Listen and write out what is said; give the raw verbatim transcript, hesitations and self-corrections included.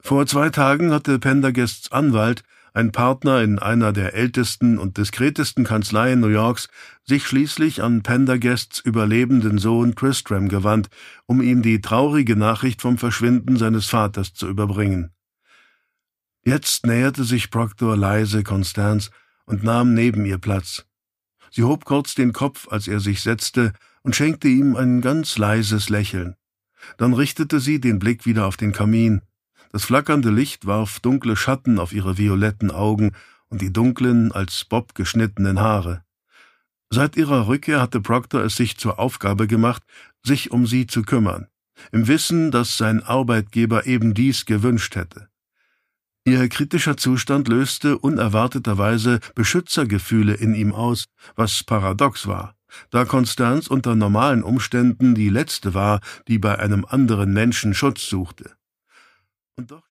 Vor zwei Tagen hatte Pendergasts Anwalt, ein Partner in einer der ältesten und diskretesten Kanzleien New Yorks, sich schließlich an Pendergasts überlebenden Sohn Tristram gewandt, um ihm die traurige Nachricht vom Verschwinden seines Vaters zu überbringen. Jetzt näherte sich Proctor leise Constance und nahm neben ihr Platz. Sie hob kurz den Kopf, als er sich setzte, und schenkte ihm ein ganz leises Lächeln. Dann richtete sie den Blick wieder auf den Kamin. Das flackernde Licht warf dunkle Schatten auf ihre violetten Augen und die dunklen, als Bob geschnittenen Haare. Seit ihrer Rückkehr hatte Proctor es sich zur Aufgabe gemacht, sich um sie zu kümmern, im Wissen, dass sein Arbeitgeber eben dies gewünscht hätte. Ihr kritischer Zustand löste unerwarteterweise Beschützergefühle in ihm aus, was paradox war, da Constance unter normalen Umständen die letzte war, die bei einem anderen Menschen Schutz suchte. Und doch